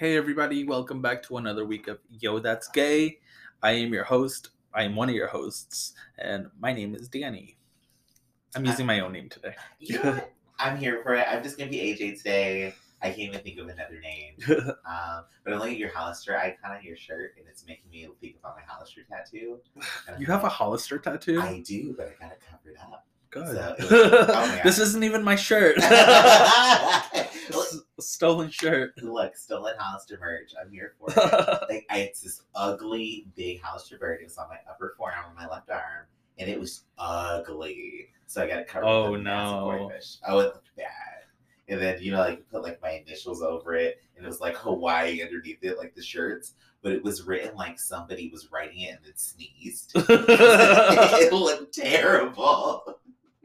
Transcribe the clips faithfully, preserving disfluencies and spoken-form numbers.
Hey everybody, welcome back to another week of Yo That's Gay. I am your host. I am one of your hosts, and my name is Danny. I'm using my own name today. You know what? I'm here for it. I'm just gonna be A J today. I can't even think of another name. um, but I'm looking at your Hollister icon on your shirt, and it's making me think about my Hollister tattoo. And You I'm have a like, Hollister tattoo? I do, but I got it covered up. Good. So it was, oh my This God. isn't even my shirt. Look, A stolen shirt. look, stolen Hollister merch. I'm here for it. Like, I, it's this ugly, big Hollister bird. It was on my upper forearm on my left arm, and it was ugly. So I got it covered Oh, with a massive no. koi fish. Oh, it looked bad. And then, you know, like, put, like, my initials over it, and it was, like, Hawaii underneath it, like the shirts. But it was written like somebody was writing it and then sneezed. It looked terrible.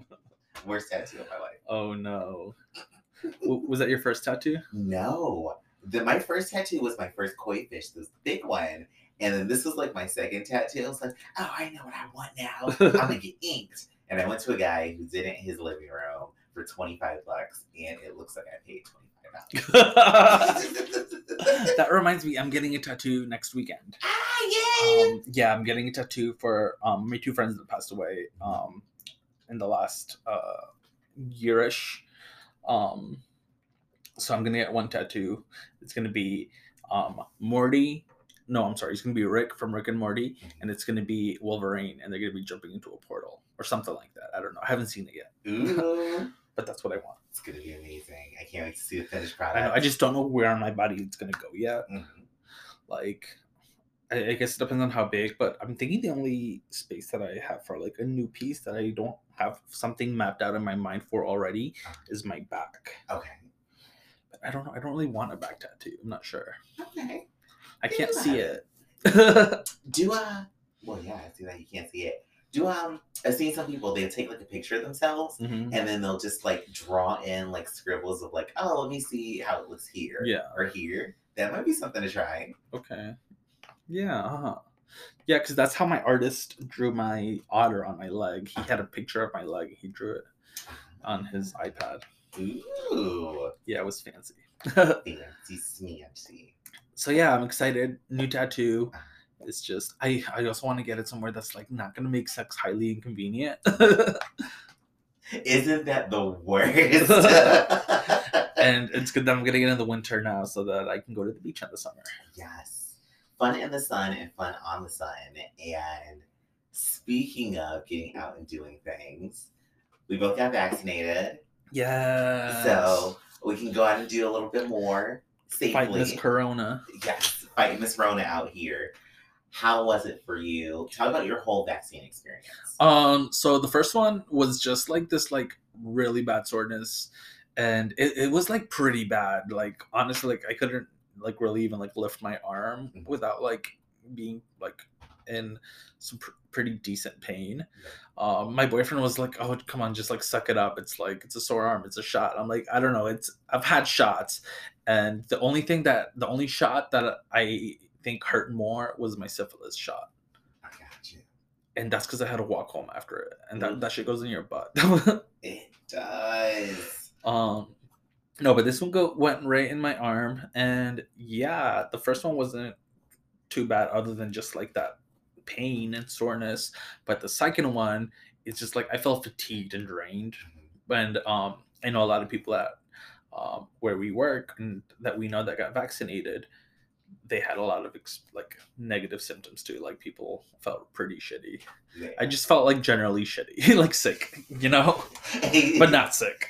Worst tattoo of my life. Oh, no. W- was that your first tattoo? No. The, my first tattoo was my first koi fish, this big one. And then this was like my second tattoo. I was like, oh, I know what I want now. I'm going to get inked. And I went to a guy who did it in his living room for twenty-five bucks. And it looks like I paid twenty-five dollars. That reminds me, I'm getting a tattoo next weekend. Ah, yay! Um, yeah, I'm getting a tattoo for um, my two friends that passed away um, in the last uh, yearish. Um, so I'm gonna get one tattoo. It's gonna be um, Morty. No, I'm sorry. It's gonna be Rick from Rick and Morty, and it's gonna be Wolverine, and they're gonna be jumping into a portal or something like that. I don't know. I haven't seen it yet, Ooh. but that's what I want. It's going to be amazing. I can't wait to see the finished product. I know. I just don't know where on my body it's gonna go yet. Mhm. Like, I, I guess it depends on how big, but I'm thinking the only space that I have for like a new piece that I don't have something mapped out in my mind for already is my back. Okay. But I don't know. I don't really want a back tattoo. I'm not sure. Okay. I can't Yeah. see it. Do uh well yeah, I see that you can't see it. Do um I've seen some people they take like a picture of themselves Mhm. and then they'll just like draw in like scribbles of like, oh, let me see how it looks here Yeah. or here. That might be something to try. Okay. Yeah. Uh-huh. Yeah, because that's how my artist drew my otter on my leg. He had a picture of my leg. He drew it on his iPad. Ooh. Yeah, it was fancy. Fancy smancy. So yeah, I'm excited. New tattoo. It's just I, I also want to get it somewhere that's like not gonna make sex highly inconvenient. Isn't that the worst? And it's good that I'm getting it in the winter now so that I can go to the beach in the summer. Yes. Fun in the sun and fun on the sun. And speaking of getting out and doing things, we both got vaccinated. Yeah. So we can go out and do a little bit more safely. Fight this corona. Yes, fighting this Rona out here. How was it for you? Talk about your whole vaccine experience. Um, so the first one was just like this like really bad soreness. And it, it was like pretty bad. Like honestly, like I couldn't like really even like lift my arm Mhm. without like being like in some pr- pretty decent pain. Yeah. Um, my boyfriend was like, "Oh, come on, just like suck it up. It's like it's a sore arm. It's a shot." I'm like, I don't know. It's I've had shots, and the only thing that the only shot that I think hurt more was my syphilis shot, I got you. and that's because I had to walk home after it, and that Mm. that shit goes in your butt. It does. Um, no, but this one go went right in my arm, and yeah, the first one wasn't too bad, other than just like that pain and soreness. But the second one, it's just like I felt fatigued and drained, and um, I know a lot of people at um where we work and that we know that got vaccinated. They had a lot of ex- like negative symptoms too. Like people felt pretty shitty. Yeah. I just felt like generally shitty, like sick, you know, but not sick.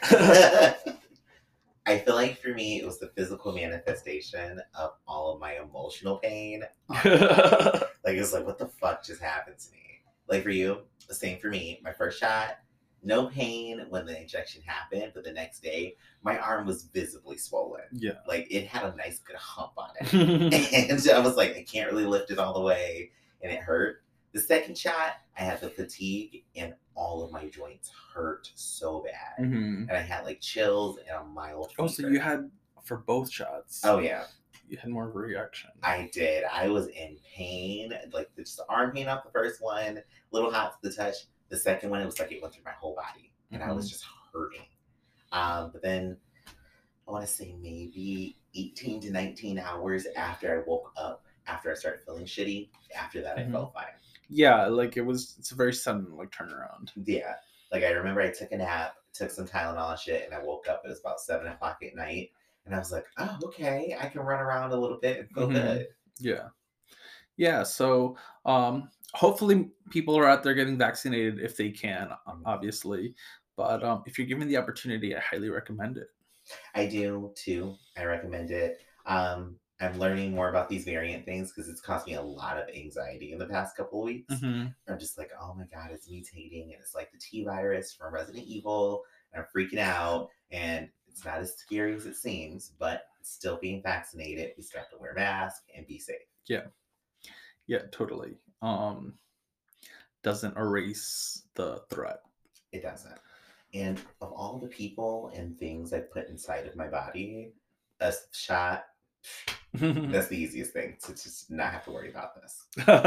I feel like for me, it was the physical manifestation of all of my emotional pain. Like, it's like, what the fuck just happened to me? Like, for you, the same for me. My first shot, no pain when the injection happened, but the next day, my arm was visibly swollen. Yeah. Like, it had a nice good hump on it. And I was like, I can't really lift it all the way, and it hurt. The second shot, I had the fatigue, and all of my joints hurt so bad. Mm-hmm. And I had like chills and a mild fever. Oh, so you had for both shots? Oh, yeah. You had more of a reaction. I did. I was in pain. Like, just the arm pain off the first one, little hot to the touch. The second one, it was like it went through my whole body. And mm-hmm. I was just hurting. Um, but then I want to say maybe eighteen to nineteen hours after I woke up, after I started feeling shitty. After that, Mhm. I felt fine. Yeah, like it was. It's a very sudden like turnaround. Yeah, like I remember I took a nap, took some Tylenol and shit, and I woke up. It was about seven o'clock at night, and I was like, "Oh, okay, I can run around a little bit and feel Mhm. good." Yeah, yeah. So, um, hopefully, people are out there getting vaccinated if they can, o- obviously. But um, if you're given the opportunity, I highly recommend it. I do too. I recommend it. Um, I'm learning more about these variant things because it's caused me a lot of anxiety in the past couple of weeks. Hmm. I'm just like, oh my god, it's mutating, and it's like the T virus from Resident Evil, and I'm freaking out. And it's not as scary as it seems, but still being vaccinated, we still have to wear masks and be safe. Yeah, yeah, totally. Um, doesn't erase the threat. It doesn't. And of all the people and things I put inside of my body, a shot, that's the easiest thing to just not have to worry about this.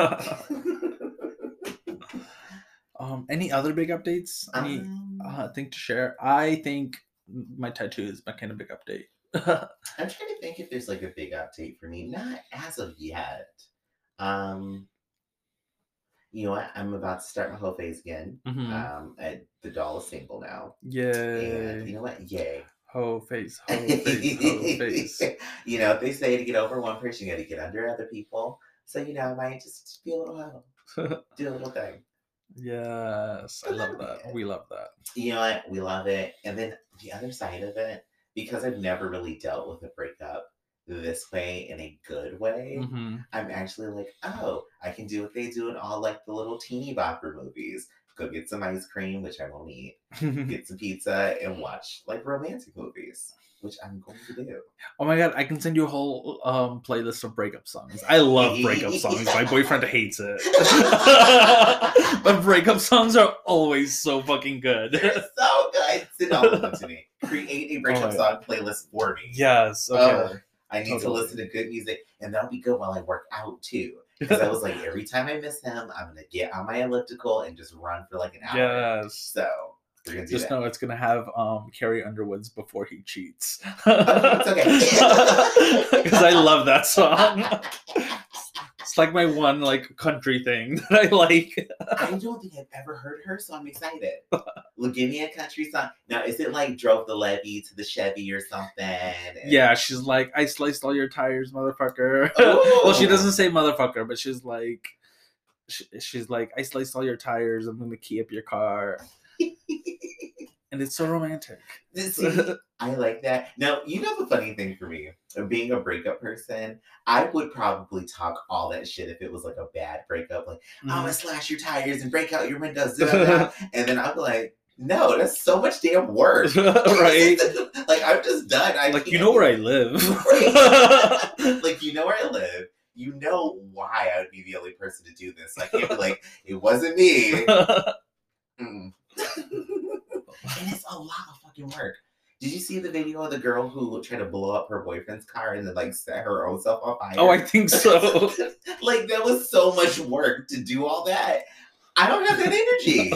um, any other big updates? Any Um, uh, thing to share? I think my tattoo is my kind of big update. I'm trying to think if there's like a big update for me. Not as of yet. Um, you know what? I'm about to start my whole phase again. Mhm. Um, I, the doll is single now. And you Yay! know what? Yay. Ho face, ho face, ho face. You know, if they say to get over one person, you got to get under other people. So, you know, I might just be a little humble, do a little thing. Yes, I But love that'll be that. it. We love that. You know what? We love it. And then the other side of it, because I've never really dealt with a breakup this way in a good way, Hmm. I'm actually like, oh, I can do what they do in all like the little teeny bopper movies. Go get some ice cream, which I won't eat, get some pizza, and watch like romantic movies, which I'm going to do. Oh my god, I can send you a whole um playlist of breakup songs. I love breakup songs. My boyfriend hates it. But breakup songs are always so fucking good. They're so good. Send all of them to me. Create a breakup Oh, song playlist for me. Yes, okay. Oh, I need Totally. to listen to good music, and that'll be good while I work out too. Because I was like, every time I miss him, I'm gonna get on my elliptical and just run for like an hour. Yes. So we're gonna do Just that. know it's gonna have um Carrie Underwood's "Before He Cheats." Oh, it's okay. Because I love that song. It's like my one like country thing that I like. I don't think I've ever heard her, so I'm excited. Well, give me a country song. Now, is it like drove the levee to the Chevy or something? And... Yeah, she's like, I sliced all your tires, motherfucker. Well, she doesn't say motherfucker, but she's like, she, she's like, I sliced all your tires. I'm gonna key up your car. And it's so romantic. See, I like that. Now, you know the funny thing for me, being a breakup person, I would probably talk all that shit if it was like a bad breakup, like, mm-hmm. I'm gonna slash your tires and break out your windows, da, da, da. And then I'm like, no, that's so much damn work. Right? Like, I'm just done. I like, you know where I live. Right? Like, you know where I live. You know why I would be the only person to do this. I can't be like, it wasn't me. Mm. And it's a lot of fucking work. Did you see the video of the girl who tried to blow up her boyfriend's car and then like set her own self on fire? Oh, I think so. Like, that was so much work to do all that. I don't have that energy.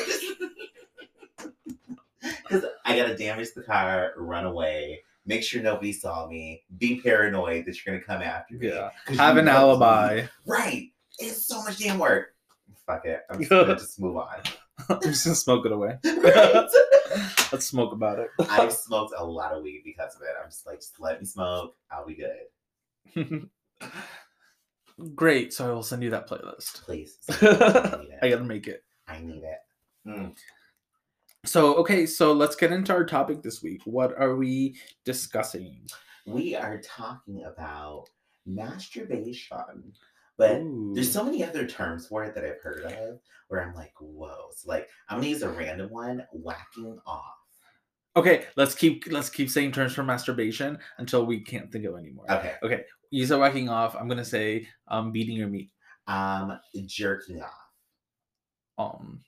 Because I gotta damage the car, run away, make sure nobody saw me, be paranoid that you're gonna come after me. Yeah. Have an alibi. Me. Right. It's so much damn work. Fuck it. I'm just gonna just move on. I'm just gonna smoke it away. Right? Let's smoke about it. I've smoked a lot of weed because of it. I'm just like, just let me smoke. I'll be good. Great. So I will send you that playlist. Please. I, I gotta make it. I need it. Mm. So, okay. So let's get into our topic this week. What are we discussing? We are talking about masturbation. But Ooh. There's so many other terms for it that I've heard of where I'm like, whoa. So like, I'm gonna use a random one, whacking off. Okay, let's keep let's keep saying terms for masturbation until we can't think of any more. Okay. Okay. You said whacking off. I'm gonna say um beating your meat. Um jerking off. Um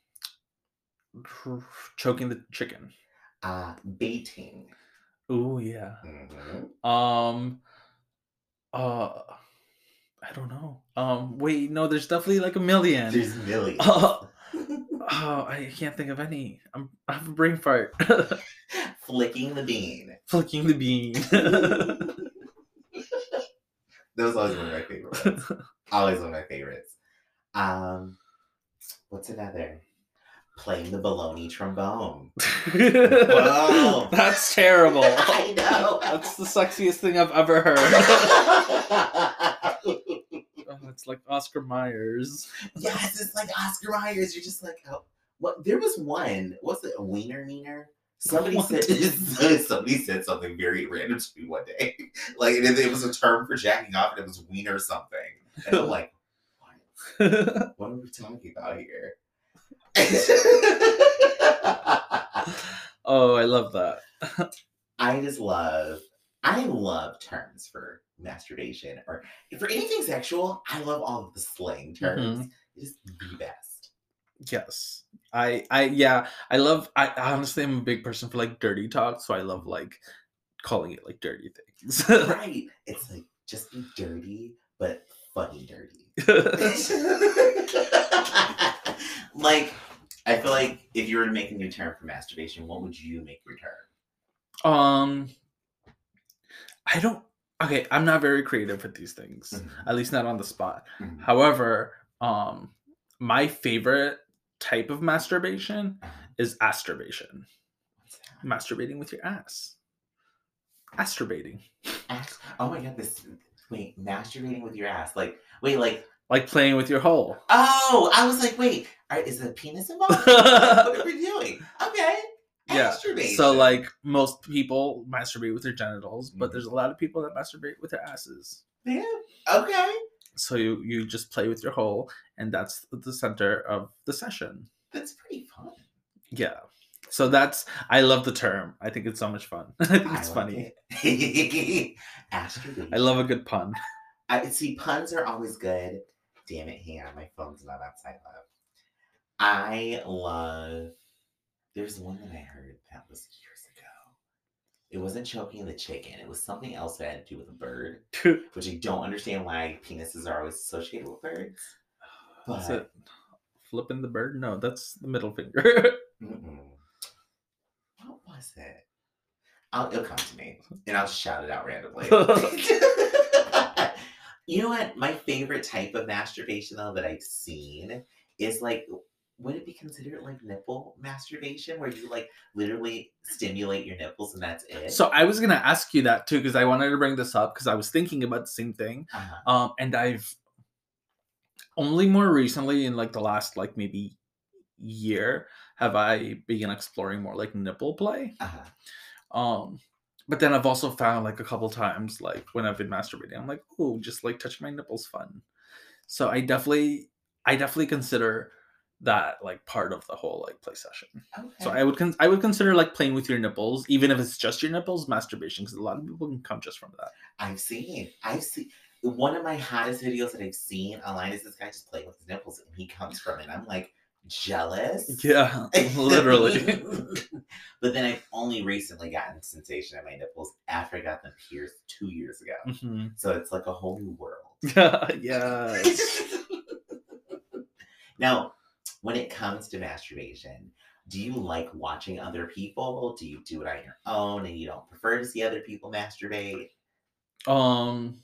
choking the chicken. Uh baiting. Ooh yeah. Mm-hmm. Um uh I don't know. Um, wait, no, there's definitely like a million. There's millions. Uh, Oh, I can't think of any. I'm I have a brain fart. Flicking the bean. Flicking the bean. That was always one of my favorite ones. Always one of my favorites. Um, what's another? Playing the baloney trombone. Whoa. That's terrible. I know. That's the sexiest thing I've ever heard. Oh, it's like Oscar Myers. Yes, it's like Oscar Myers. You're just like, oh, what? There was one. What's it? A wiener meaner? Somebody What? said somebody said something very random to me one day. Like it, it was a term for jacking off, and it was wiener something. And I'm like, what? What are we talking about here? Oh, I love that. I just love, I love terms for masturbation or for anything sexual. I love all of the slang terms. Mhm. It's the best. Yes. I I yeah, I love I honestly am a big person for like dirty talk, so I love like calling it like dirty things. Right. It's like just be dirty, but funny dirty. Like, I feel like if you were to make a new term for masturbation, what would you make your term? Um I don't okay, I'm not very creative with these things. Mhm. At least not on the spot. Mhm. However, um my favorite type of masturbation Uh-huh. is asturbation. What's that? Masturbating with your ass. Asturbating. Ass- Oh my god, this wait, masturbating with your ass. Like wait, like Like playing with your hole. oh, I was like, wait, are, is the penis involved? What are we doing? Okay. Yeah. Masturbation. So like most people masturbate with their genitals, but Mhm. there's a lot of people that masturbate with their asses. Yeah. Okay. So you you just play with your hole, and that's the center of the session. That's pretty fun. Yeah. So that's I love the term. I think it's so much fun. I think it's I funny. like it. Masturbation. I love a good pun. I see puns are always good. Damn it, hang on, my phone's not on silent. I love. There's one that I heard that was years ago. It wasn't choking the chicken. It was something else that had to do with a bird, which I don't understand why penises are always associated with birds. Is But it flipping the bird? No, that's the middle finger. mm-mm. What was it? I'll, it'll come to me, and I'll shout it out randomly. You know what? My favorite type of masturbation, though, that I've seen is like, would it be considered like nipple masturbation, where you like literally stimulate your nipples and that's it? So I was gonna ask you that too, because I wanted to bring this up because I was thinking about the same thing. Uh-huh. Um, and I've only more recently, in like the last like maybe year, have I begun exploring more like nipple play. Uh-huh. Um, but then I've also found like a couple times, like when I've been masturbating, I'm like, oh, just like touching my nipples, fun. So I definitely, I definitely consider that like part of the whole like play session. Okay. So I would, con- I would consider like playing with your nipples, even if it's just your nipples, masturbation, because a lot of people can come just from that. I've seen, I've seen. One of my hottest videos that I've seen online is this guy just playing with his nipples, and he comes from it. I'm like, jealous. Yeah, literally. But then I've only recently gotten sensation at my nipples after I got them pierced two years ago. Mm-hmm. So it's like a whole new world. Yes. Now, when it comes to masturbation, do you like watching other people? Do you do it on your own and you don't prefer to see other people masturbate? Um.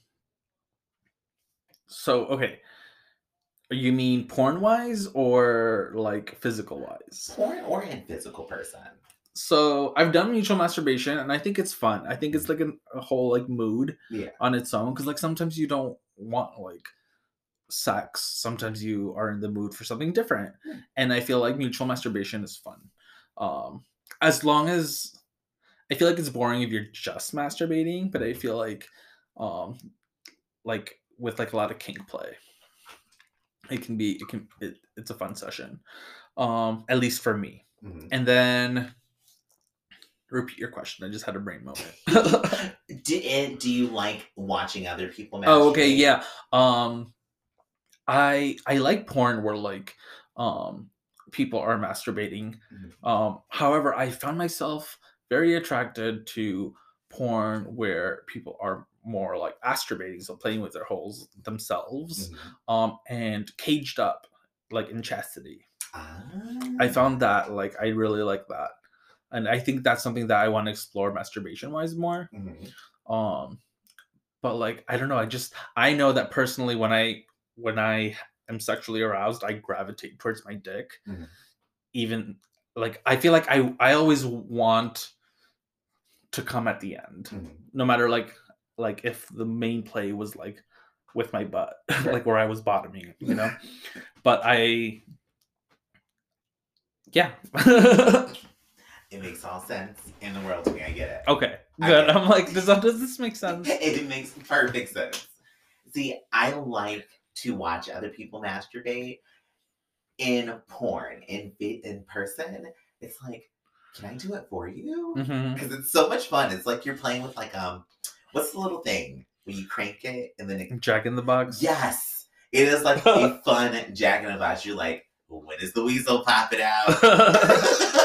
So okay, you mean porn wise or like physical wise? Porn or in physical person? So I've done mutual masturbation, and I think it's fun. I think it's like an, a whole like mood Yeah. on its own, because like sometimes you don't want like sex. Sometimes you are in the mood for something different, Yeah. and I feel like mutual masturbation is fun. Um, as long as I feel like it's boring if you're just masturbating, but I feel like, um, like with like a lot of kink play, it can be it can it, it's a fun session, um, at least for me. Mm-hmm. And then repeat your question. I just had a brain moment. do, and do you like watching other people masturbate? Oh, okay, yeah. Um, I I like porn where like um people are masturbating. Mm-hmm. Um, however, I found myself very attracted to porn where people are more like masturbating, so playing with their holes themselves, Mm-hmm. um, and caged up, like in chastity. Ah. I found that like I really like that, and I think that's something that I want to explore masturbation wise more. Mm-hmm. Um, but like I don't know, I just I know that personally when I when I am sexually aroused, I gravitate towards my dick. Mm-hmm. Even like I feel like I I always want to come at the end, Mm-hmm. no matter like like if the main play was like with my butt, Right. like where I was bottoming it, you know. But I, yeah. It makes all sense in the world to me. I get it. Okay, I good. get I'm like, does that does this make sense? It makes perfect sense. See, I like to watch other people masturbate in porn, in in person. It's like, can I do it for you? Because Mm-hmm. it's so much fun. It's like you're playing with like um, what's the little thing when you crank it and then it... Jack in the Box. Yes, it is like a fun Jack in the Box. You're like, when is the weasel popping out?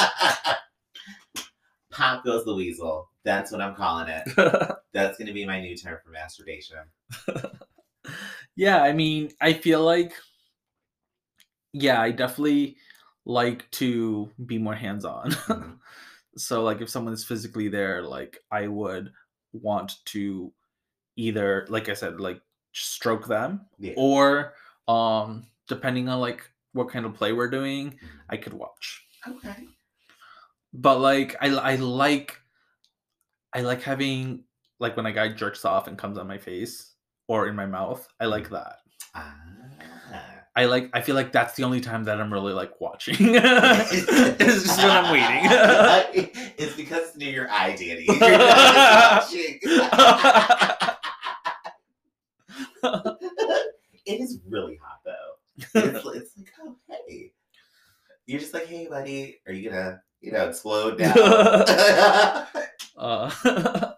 Pop goes the weasel. That's what I'm calling it. That's going to be my new term for masturbation. Yeah, I mean, I feel like, yeah, I definitely like to be more hands-on. Mm-hmm. So, like, if someone is physically there, like, I would want to either, like I said, like, stroke them, Yeah. or, um, depending on, like, what kind of play we're doing, Mm-hmm. I could watch. Okay. But, like, I, I like, I like having, like, when a guy jerks off and comes on my face or in my mouth, I like that. Ah. I like. I feel like that's the only time that I'm really like watching. It's just when I'm waiting. It's because it's near your eye, Danny. You're not watching. It is really hot though. It's, it's like, oh hey, you're just like, hey buddy, are you gonna, you know, explode now? uh.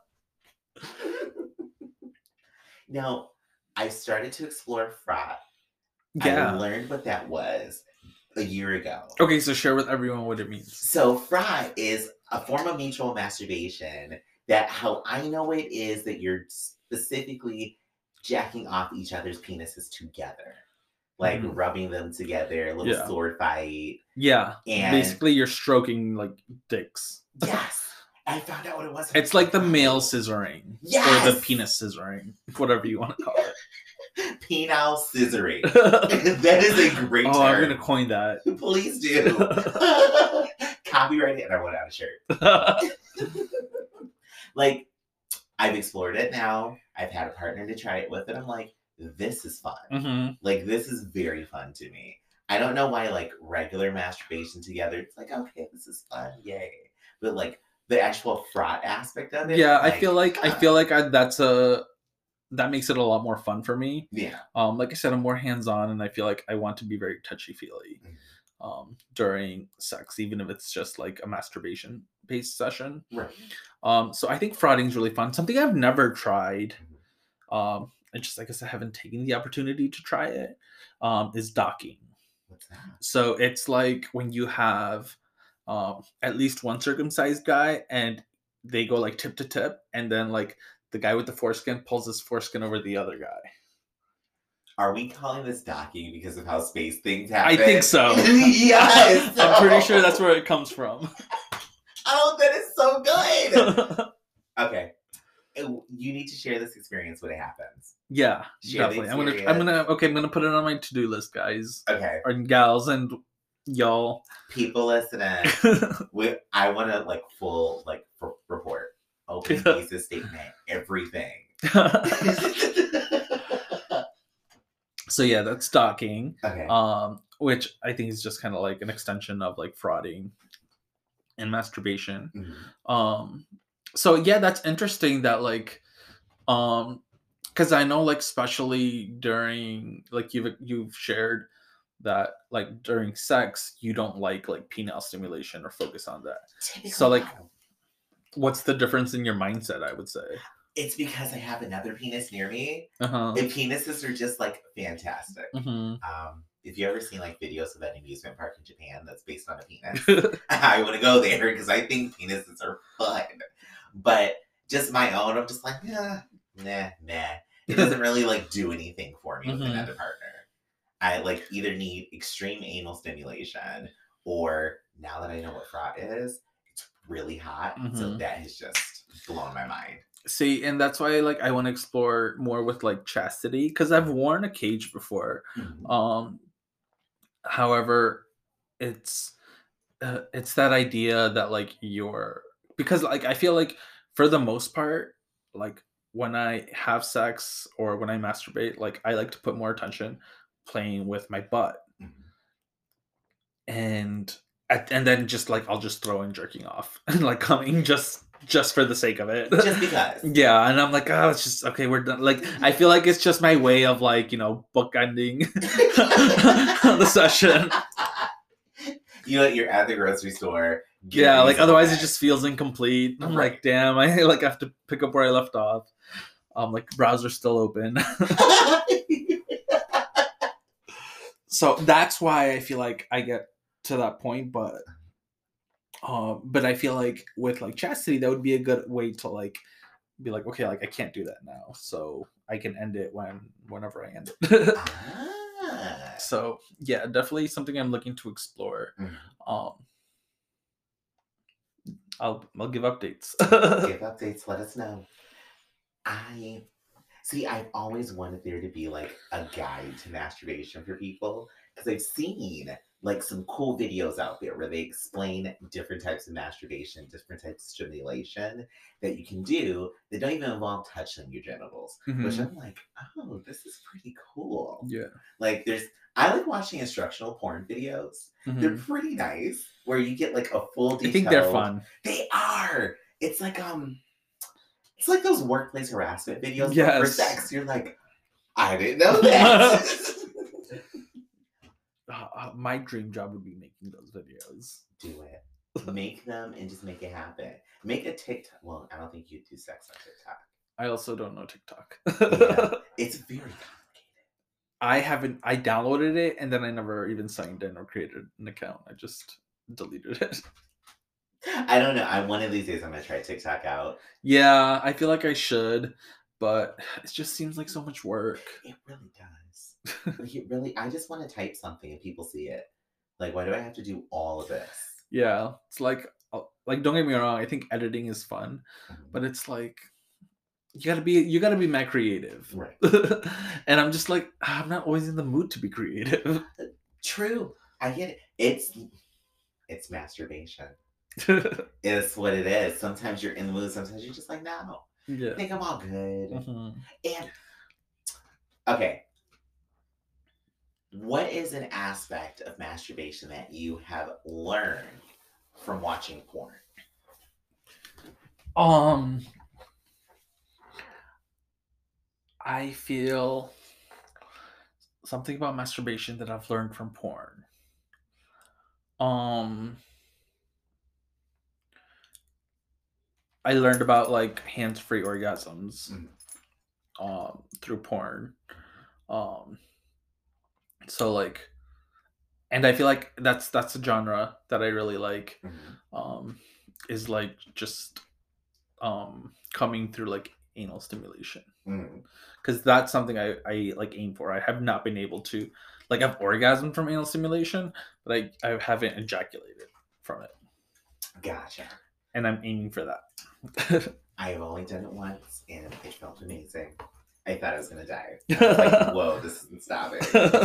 Now, I started to explore frot. Yeah. I learned what that was a year ago. Okay, so share with everyone what it means. So frot is a form of mutual masturbation that, how I know it, is that you're specifically jacking off each other's penises together. Like mm-hmm. rubbing them together, a little yeah. sword fight. Yeah. And basically you're stroking like dicks. Yes. I found out what it was. It's like the male scissoring. Yes. Or the penis scissoring. Whatever you want to call it. Penile scissoring. That is a great oh, term. I'm gonna coin that. Please do. Copyright it and I want out a shirt. Like, I've explored it now. I've had a partner to try it with, and I'm like, this is fun. Mm-hmm. Like, this is very fun to me. I don't know why, like, regular masturbation together, it's like, okay, this is fun, yay. But like the actual frot aspect of it. Yeah, like, I feel like huh. I feel like I, that's a that makes it a lot more fun for me. Yeah. Um, like I said, I'm more hands-on, and I feel like I want to be very touchy-feely mm-hmm. um, during sex, even if it's just like a masturbation-based session. Right. Um, so I think frotting is really fun. Something I've never tried. Mm-hmm. Um, I just, I guess I haven't taken the opportunity to try it. Um, is docking. What's that? So it's like when you have um, at least one circumcised guy, and they go like tip to tip, and then like the guy with the foreskin pulls his foreskin over the other guy. Are we calling this docking because of how space things happen? I think so. Yes. I'm pretty sure that's where it comes from. Oh, that is so good. Okay. You need to share this experience when it happens. Yeah, share definitely. I'm gonna, I'm gonna, okay, I'm gonna put it on my to-do list, guys. Okay. And gals and y'all. People listening. we, I want to like full like f- report. Open thesis statement. Everything. So yeah, that's docking. Okay. Um, which I think is just kind of like an extension of like frotting and masturbation. Mm-hmm. Um, so yeah, that's interesting that like, um, because I know like especially during like you've you've shared that like during sex you don't like like penile stimulation or focus on that. Typically so like, no. What's the difference in your mindset? I would say it's because I have another penis near me. Uh-huh. And penises are just like fantastic. Mm-hmm. Um, if you ever seen like videos of an amusement park in Japan that's based on a penis, I want to go there because I think penises are fun. But just my own, I'm just like, nah, nah, nah. It doesn't really like do anything for me with mm-hmm. another partner. I like either need extreme anal stimulation or now that I know what fraught is, it's really hot. Mm-hmm. So that has just blown my mind. See, and that's why like I want to explore more with like chastity because I've worn a cage before. Mm-hmm. Um, however, it's uh, it's that idea that like you're because like I feel like for the most part, like when I have sex or when I masturbate, like I like to put more attention playing with my butt. Mm-hmm. And and then just like I'll just throw in jerking off and like coming just just for the sake of it. Just because. Yeah, and I'm like, oh, it's just okay, we're done. Like I feel like it's just my way of like, you know, bookending the session. You know, you're at the grocery store. Yeah, like otherwise it just feels incomplete. I'm right. like, damn, I like have to pick up where I left off. Um, like browser's still open. So that's why I feel like I get to that point, but um, but I feel like with like chastity, that would be a good way to like be like, okay, like I can't do that now, so I can end it when whenever I end it. ah. So yeah, definitely something I'm looking to explore. Mm-hmm. Um, I'll I'll give updates. Give updates. Let us know. I. See, I've always wanted there to be, like, a guide to masturbation for people. Because I've seen, like, some cool videos out there where they explain different types of masturbation, different types of stimulation that you can do that don't even involve touching your genitals. Mm-hmm. Which I'm like, oh, this is pretty cool. Yeah. Like, there's... I like watching instructional porn videos. Mm-hmm. They're pretty nice. Where you get, like, a full detailed... I think they're fun. They are! It's like, um... It's like those workplace harassment videos yes. for sex. You're like, I didn't know that. uh, my dream job would be making those videos. Do it. Make them and just make it happen. Make a TikTok. Well, I don't think you do sex on TikTok. I also don't know TikTok. Yeah, it's very complicated. I haven't. I downloaded it and then I never even signed in or created an account. I just deleted it. I don't know. I one of these days I'm gonna try TikTok out. Yeah, I feel like I should, but it just seems like so much work. It really does. Like it really. I just want to type something and people see it. Like, why do I have to do all of this? Yeah, it's like, like don't get me wrong. I think editing is fun, mm-hmm. but it's like you gotta be you gotta be mad creative, right? And I'm just like I'm not always in the mood to be creative. True, I get it. It's it's masturbation. It's what it is. Sometimes you're in the mood. Sometimes you're just like, no. Yeah. I think I'm all good. Mm-hmm. And okay, what is an aspect of masturbation that you have learned from watching porn? Um, I feel something about masturbation that I've learned from porn. Um. I learned about like hands-free orgasms mm-hmm. um, through porn. Um, so like, and I feel like that's that's a genre that I really like. Mm-hmm. Um, is like just um, coming through like anal stimulation, because mm-hmm. that's something I, I like aim for. I have not been able to like I've orgasmed from anal stimulation, but I, I haven't ejaculated from it. Gotcha. And I'm aiming for that. I have only done it once, and it felt amazing. I thought I was gonna die. I was like, whoa, this isn't stopping.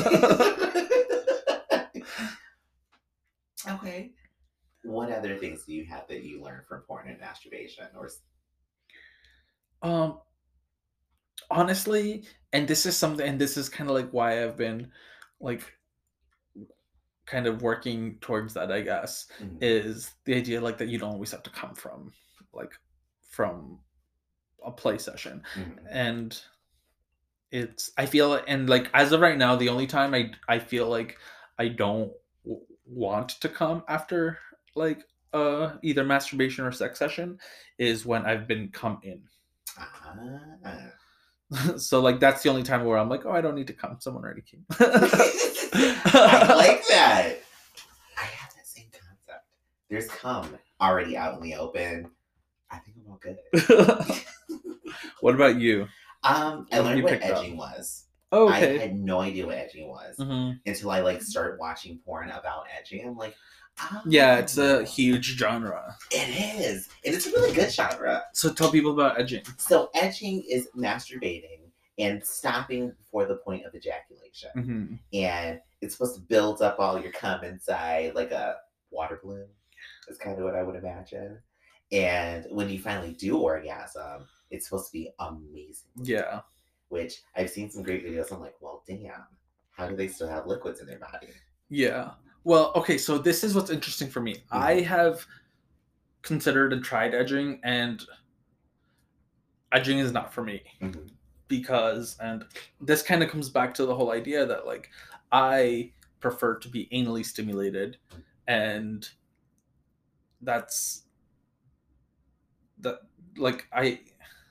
Okay. What other things do you have that you learned from porn and masturbation, or? Um. Honestly, and this is something, and this is kind of like why I've been, like, kind of working towards that, I guess, mm-hmm. is the idea like that you don't always have to come from like from a play session. Mm-hmm. And it's I feel and like as of right now the only time I I feel like I don't w- want to come after like uh either masturbation or sex session is when I've been come in. Ah. So like that's the only time where I'm like, oh, I don't need to come, someone already came. I like that. I have that same concept. There's cum already out in the open. I think I'm all good. What about you? Um, I learned what edging up? was. Oh, I okay. had no idea what edging was Mm-hmm. until I like started watching porn about edging. I'm like, oh. Yeah, it's a huge genre. It is. And it's a really good genre. So tell people about edging. So edging is masturbating and stopping before the point of ejaculation. Mm-hmm. And it's supposed to build up all your cum inside like a water balloon. That's kind of what I would imagine. And when you finally do orgasm, it's supposed to be amazing. Yeah. Which I've seen some great videos. I'm like, well, damn. How do they still have liquids in their body? Yeah. Well, okay, so this is what's interesting for me. Mm-hmm. I have considered and tried edging, and edging is not for me. Mm-hmm. Because, and this kind of comes back to the whole idea that, like, I prefer to be anally stimulated, and that's, that, like, I,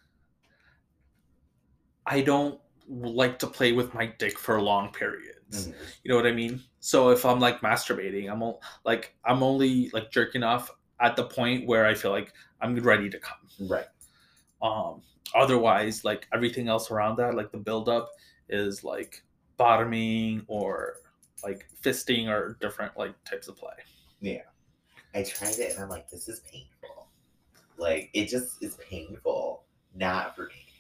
I don't like to play with my dick for long periods. Mm-hmm. You know what I mean? So if I'm like masturbating, I'm o- like I'm only like jerking off at the point where I feel like I'm ready to come. Right. Um. Otherwise, like everything else around that, like the buildup is like bottoming or like fisting or different like types of play. Yeah. I tried it and I'm like, this is painful. Like it just is painful. Not for me.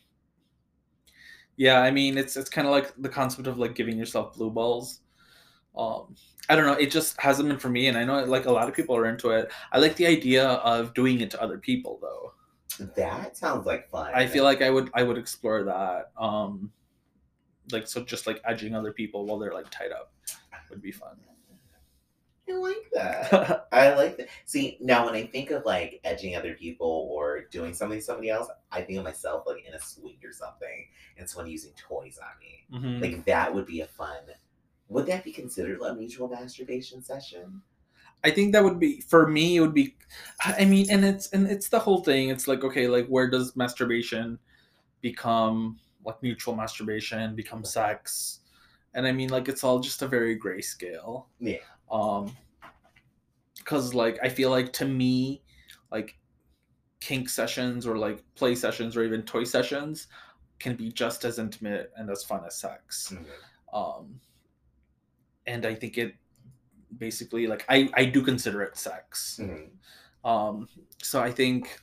Yeah, I mean, it's it's kind of like the concept of like giving yourself blue balls. Um, I don't know. It just hasn't been for me, and I know like a lot of people are into it. I like the idea of doing it to other people, though. That sounds like fun. I feel like I would I would explore that. Um, like so, just like edging other people while they're like tied up would be fun. I like that. I like that. See, now when I think of like edging other people or doing something to somebody else, I think of myself like in a suite or something, and someone using toys on me. Mm-hmm. Like that would be a fun. Would that be considered a mutual masturbation session? I think that would be, for me, it would be, I mean, and it's and it's the whole thing. It's like, okay, like where does masturbation become like mutual masturbation, become sex? And I mean, like it's all just a very gray scale. Yeah. Um, because like I feel like to me, like kink sessions or like play sessions or even toy sessions can be just as intimate and as fun as sex. Mm-hmm. Um, and I think it basically like I I do consider it sex. Mm-hmm. Um, so I think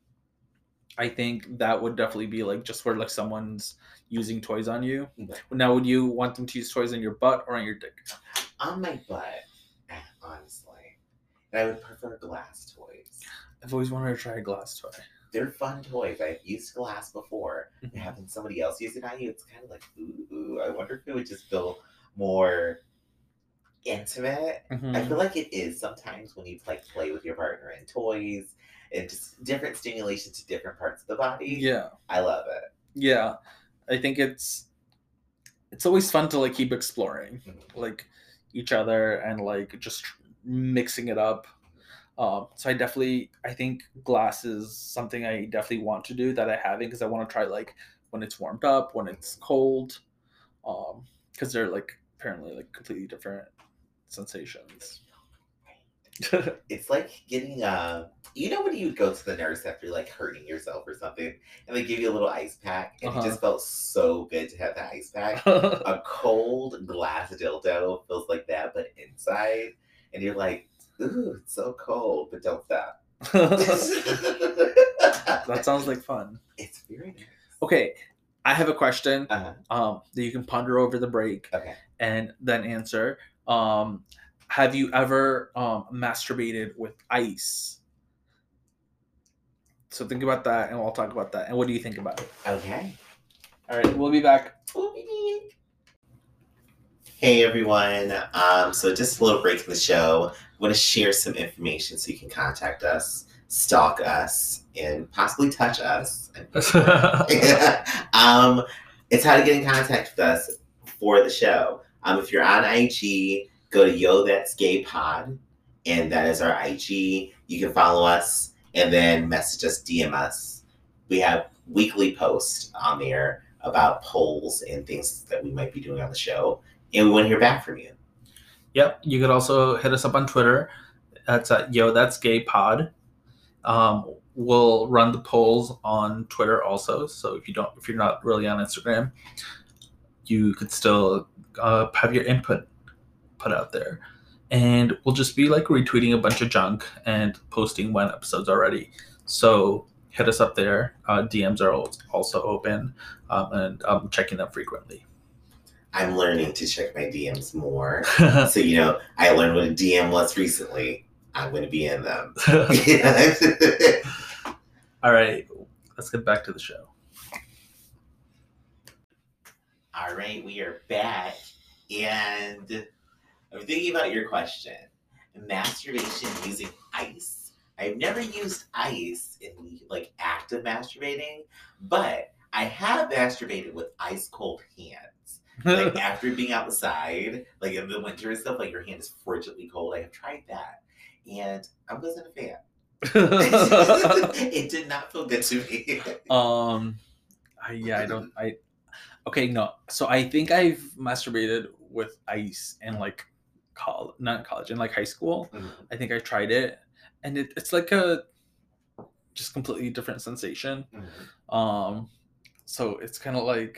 I think that would definitely be like just where like someone's using toys on you. Mm-hmm. Now, would you want them to use toys on your butt or on your dick? On my butt, honestly. And I would prefer glass toys. I've always wanted to try a glass toy. They're fun toys. I've used glass before. Mm-hmm. And having somebody else use it on you, it's kind of like, ooh, I wonder if it would just feel more intimate. Mm-hmm. I feel like it is sometimes when you like play with your partner and toys and just different stimulation to different parts of the body. Yeah. I love it. Yeah. I think it's it's always fun to like keep exploring mm-hmm. like each other and like just mixing it up. Um, so I definitely, I think glass is something I definitely want to do that I haven't, because I want to try like when it's warmed up, when it's cold, um, because they're like apparently like completely different sensations. It's like getting uh you know when you go to the nurse after like hurting yourself or something and they give you a little ice pack and uh-huh. It just felt so good to have the ice pack. A cold glass dildo feels like that but inside, and you're like, ooh, it's so cold, but don't stop. That sounds like fun. It's very nice. Okay, I have a question uh-huh. um that you can ponder over the break. Okay. And then answer. Um, have you ever um, masturbated with ice? So think about that, and we'll talk about that. And what do you think about it? Okay. All right, we'll be back. Hey everyone. Um, so just a little break in the show. I want to share some information so you can contact us, stalk us, and possibly touch us. um, it's how to get in contact with us for the show. Um, if you're on I G, go to Yo That's Gay Pod, and that is our I G. You can follow us and then message us, D M us. We have weekly posts on there about polls and things that we might be doing on the show, and we want to hear back from you. Yep, you could also hit us up on Twitter. That's at Yo That's Gay Pod. Um, we'll run the polls on Twitter also. So if you don't, if you're not really on Instagram. you could still uh, have your input put out there. And we'll just be like retweeting a bunch of junk and posting when episodes are ready. So hit us up there. Uh, D Ms are also open, um, and I'm checking them frequently. I'm learning to check my D Ms more. So, you know, I learned what a D M was recently. I'm going to be in them. All right. Let's get back to the show. All right. We are back. And I'm thinking about your question. Masturbation using ice. I've never used ice in, like, active masturbating, but I have masturbated with ice cold hands. Like, after being outside, like in the winter and stuff, like your hand is frigidly cold. I have tried that, and I wasn't a fan. It did not feel good to me. um, I, yeah, I don't. I okay, no. So I think I've masturbated with ice in like college, not college, in like high school. Mm-hmm. I think I tried it, and it, it's like a just completely different sensation. Mm-hmm. Um, so it's kind of like.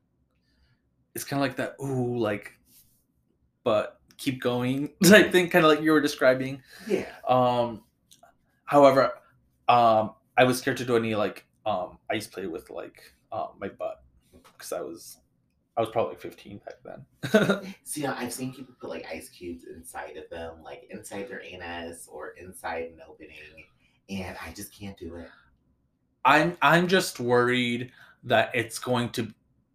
It's kind of like that, ooh, like, but keep going type thing, kind of like you were describing. Yeah. Um, however, um, I was scared to do any like um ice play with like um my butt because I was, I was probably fifteen back then. See, I've seen people put like ice cubes inside of them, like inside their anus or inside an opening, and I just can't do it. I'm I'm just worried that it's going to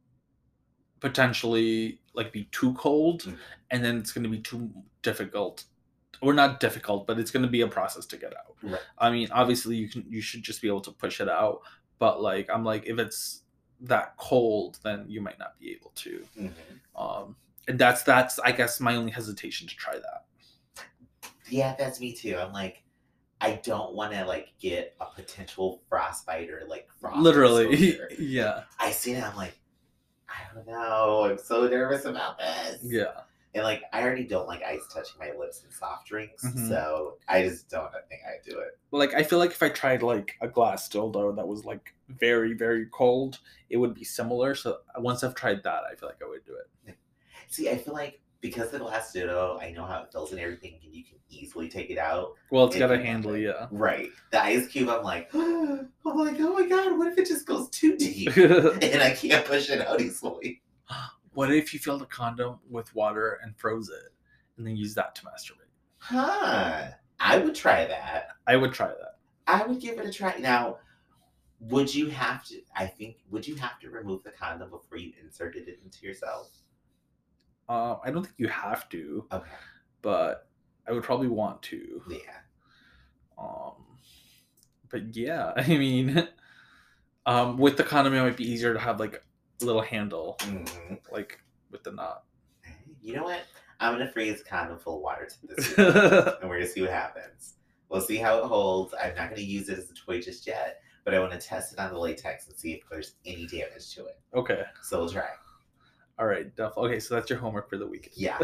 potentially like be too cold, mm-hmm. and then it's going to be too difficult, or not difficult, but it's going to be a process to get out. Right. I mean, obviously you can, you should just be able to push it out, but like I'm like, if it's that cold, then you might not be able to. Mm-hmm. Um, and that's that's I guess my only hesitation to try that. Yeah, that's me too. I'm like, I don't want to like get a potential frostbite or like frost. Literally, yeah. I see it, I'm like, I don't know. I'm so nervous about this. Yeah. And like, I already don't like ice touching my lips and soft drinks, mm-hmm. so I just don't think I'd do it. Like, I feel like if I tried like a glass dildo that was like very, very cold, it would be similar. So once I've tried that, I feel like I would do it. See, I feel like because the glass dildo, I know how it feels and everything, and you can easily take it out. Well, it's got a handle, yeah. Right. The ice cube, I'm like, I'm like, oh my god, what if it just goes too deep and I can't push it out easily? What if you filled a condom with water and froze it, and then use that to masturbate? Huh. I would try that. I would try that. I would give it a try. Now, would you have to? I think would you have to remove the condom before you inserted it into yourself? Um, I don't think you have to. Okay. But I would probably want to. Yeah. Um, but yeah, I mean, um, with the condom, it might be easier to have like a little handle, mm-hmm. like with the knot. You know what? I'm gonna freeze a condom full of water to this week, and we're gonna see what happens. We'll see how it holds. I'm not gonna use it as a toy just yet, but I want to test it on the latex and see if there's any damage to it. Okay. So we'll try. All right, definitely. Okay, so that's your homework for the weekend. Yeah.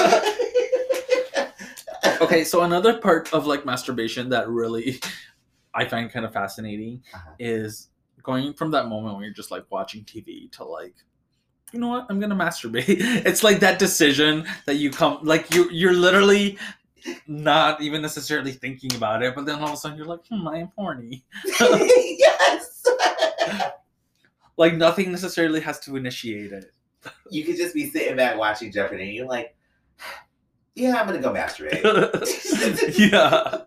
Okay, so another part of like masturbation that really I find kind of fascinating uh-huh. is going from that moment when you're just like watching T V to like, you know what, I'm gonna masturbate. It's like that decision that you come like you you're literally not even necessarily thinking about it, but then all of a sudden you're like, hmm, I am horny. Yes. Like nothing necessarily has to initiate it. You could just be sitting back watching Jeopardy and you're like, yeah, I'm gonna go masturbate. Yeah.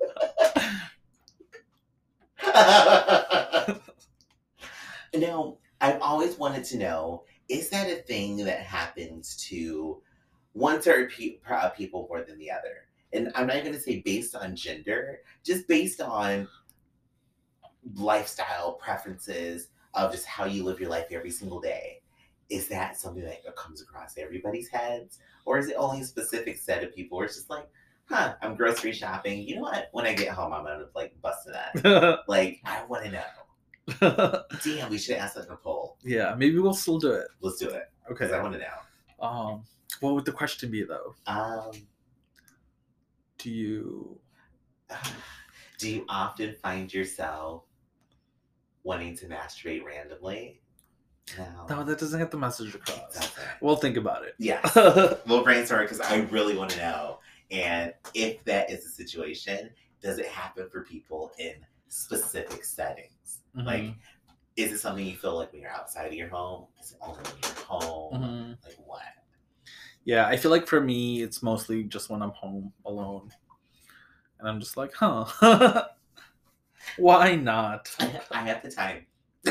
Now, I've always wanted to know, is that a thing that happens to one certain pe- uh, people more than the other? And I'm not going to say based on gender, just based on lifestyle preferences of just how you live your life every single day. Is that something that comes across everybody's heads? Or is it only a specific set of people where it's just like, huh, I'm grocery shopping. You know what? When I get home, I'm going to like bust a nut. Like, I want to know. Damn, we should ask that in a poll. Yeah, maybe we'll still do it. Let's do it. Okay. I want to know. Um, what would the question be, though? Um, do you... Do you often find yourself wanting to masturbate randomly? No. No, that doesn't get the message across. Doesn't. We'll think about it. Yes. We'll brainstorm because I really want to know. And if that is the situation, does it happen for people in specific settings? Mhm. Like, is it something you feel like when you're outside of your home? Is it only when you're home? Mhm. Like what? Yeah, I feel like for me, it's mostly just when I'm home alone. And I'm just like, huh. Why not? I have the time.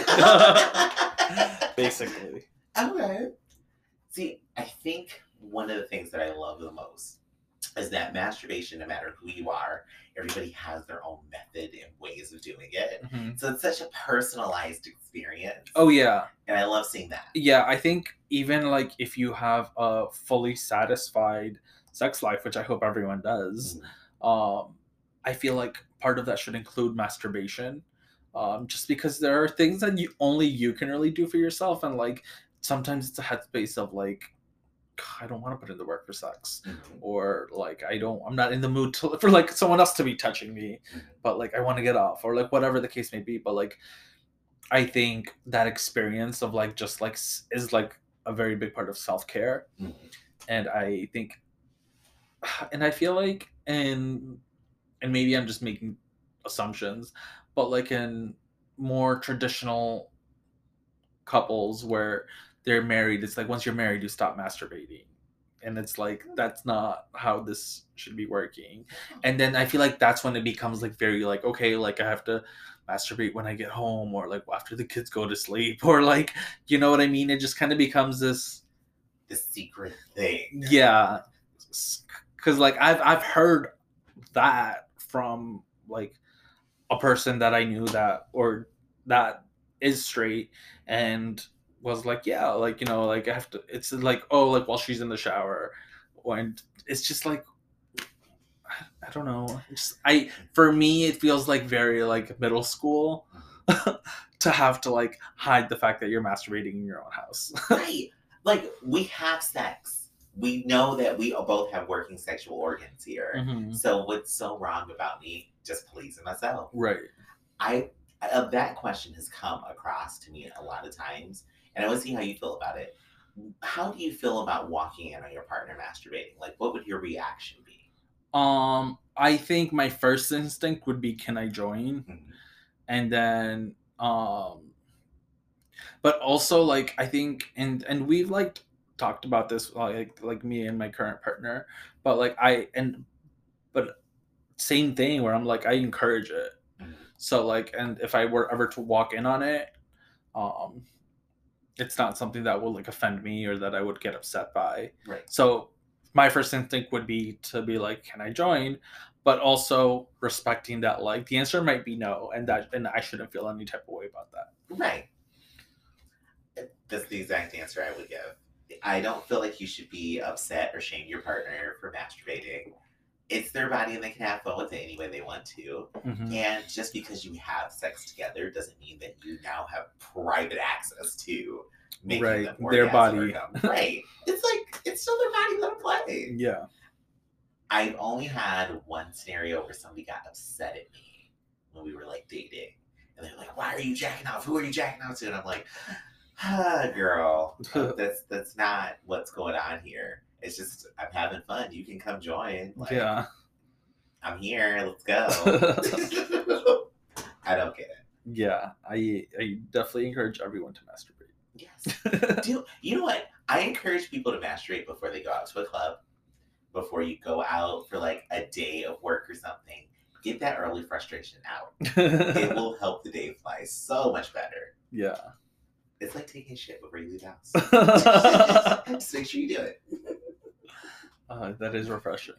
Basically. Okay. See, I think one of the things that I love the most is that masturbation, no matter who you are, everybody has their own method and ways of doing it. Mhm. So it's such a personalized experience. Oh, yeah. And I love seeing that. Yeah, I think even like if you have a fully satisfied sex life, which I hope everyone does, Mhm. um, I feel like part of that should include masturbation. Um, just because there are things that you only you can really do for yourself, and like sometimes it's a headspace of like, I don't want to put in the work for sex, Mhm. or like I don't, I'm not in the mood to, for like someone else to be touching me, Mhm. but like I want to get off, or like whatever the case may be. But like I think that experience of like just like s- is like a very big part of self care, Mhm. and I think, and I feel like, and and maybe I'm just making assumptions, but like in more traditional couples where they're married, it's like once you're married, you stop masturbating. And it's like that's not how this should be working. And then I feel like that's when it becomes like very like, okay, like I have to masturbate when I get home, or like after the kids go to sleep, or like, you know what I mean? It just kind of becomes this, The secret thing. yeah, because like I've I've heard that from like a person that I knew that or that is straight, and was like, yeah, like, you know, like I have to, it's like, oh, like while she's in the shower, and it's just like, I don't know, just I for me it feels like very like middle school to have to like hide the fact that you're masturbating in your own house. Right. Like we have sex. We know that we both have working sexual organs here. Mhm. So what's so wrong about me just pleasing myself? Right. I uh, that question has come across to me a lot of times, and I want to see how you feel about it. How do you feel about walking in on your partner masturbating? Like, what would your reaction be? Um, I think my first instinct would be, can I join? Mhm. And then, um, but also like I think, and and we've like talked about this like like me and my current partner, but like I and but same thing where I'm like I encourage it. Mhm. So like, and if I were ever to walk in on it, um, it's not something that will like offend me or that I would get upset by. Right. So my first instinct would be to be like, can I join? But also respecting that like the answer might be no, and that and I shouldn't feel any type of way about that. Right. That's the exact answer I would give. I don't feel like you should be upset or shame your partner for masturbating. It's their body and they can have fun with it any way they want to. Mhm. And just because you have sex together doesn't mean that you now have private access to making Right, them their orgasm or body. come. Right. It's like, it's still their body, let them play. Yeah. I've only had one scenario where somebody got upset at me when we were like dating. And they're like, why are you jacking off? Who are you jacking off to? And I'm like, ah, girl, that's that's not what's going on here. It's just I'm having fun. You can come join. Like, Yeah. I'm here. Let's go. I don't get it. Yeah, I I definitely encourage everyone to masturbate. Yes. Do you know what? I encourage people to masturbate before they go out to a club, before you go out for like a day of work or something. Get that early frustration out. It will help the day fly so much better. Yeah. It's like taking a shit before you leave the house. Just make sure you do it. Uh, that is refreshing.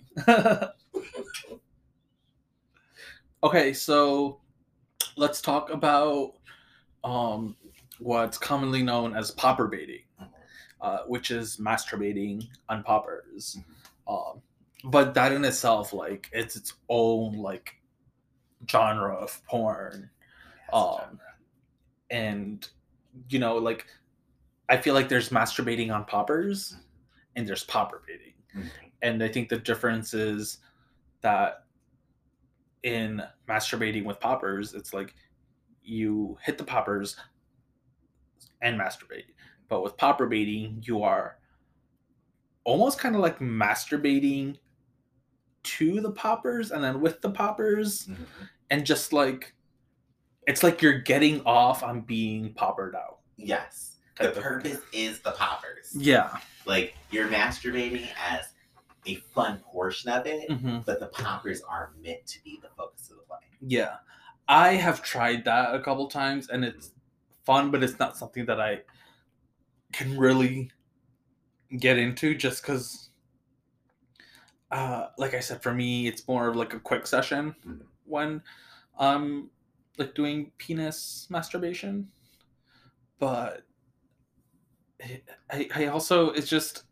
Okay, so let's talk about um, what's commonly known as popper baiting, uh, which is masturbating on poppers. Um, but that in itself, like, it's its own like genre of porn. Um, and you know, like, I feel like there's masturbating on poppers, and there's popper baiting. Mhm. And I think the difference is that in masturbating with poppers, it's like you hit the poppers and masturbate. But with popper baiting, you are almost kind of like masturbating to the poppers and then with the poppers, Mhm. and just like it's like you're getting off on being poppered out. Yes. The purpose is the poppers. Yeah. Like, you're masturbating as a fun portion of it, Mm-hmm. but the poppers are meant to be the focus of the play. Yeah. I have tried that a couple times, and it's fun, but it's not something that I can really get into just because, uh, like I said, for me, it's more of like a quick session Mhm. when I'm like doing penis masturbation. But I, I also, it's just,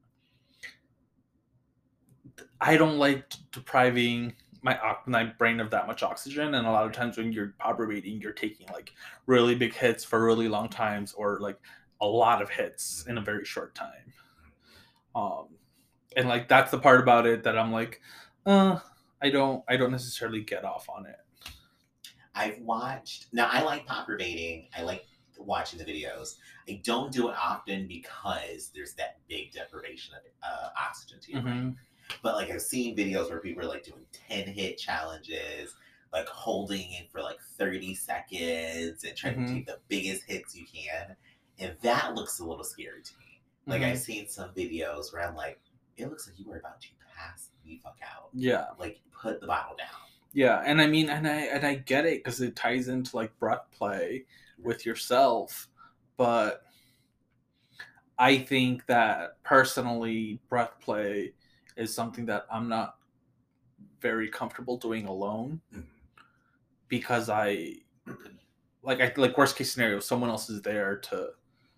I don't like depriving my my brain of that much oxygen, and a lot of times when you're popper baiting, you're taking like really big hits for really long times, or like a lot of hits in a very short time. Um, and like that's the part about it that I'm like, uh, I don't I don't necessarily get off on it. I've watched. Now, I like popper baiting. I like watching the videos. I don't do it often because there's that big deprivation of uh, oxygen to your Mhm. brain. But like I've seen videos where people are like doing ten hit challenges, like holding it for like thirty seconds and trying Mhm. to take the biggest hits you can. And that looks a little scary to me. Like Mhm. I've seen some videos where I'm like, it looks like you were about to pass the fuck out. Yeah. Like, put the bottle down. Yeah, and I mean, and I and I get it because it ties into like breath play with yourself, but I think that personally, breath play is something that I'm not very comfortable doing alone, Mhm. because I like I like worst case scenario, someone else is there to,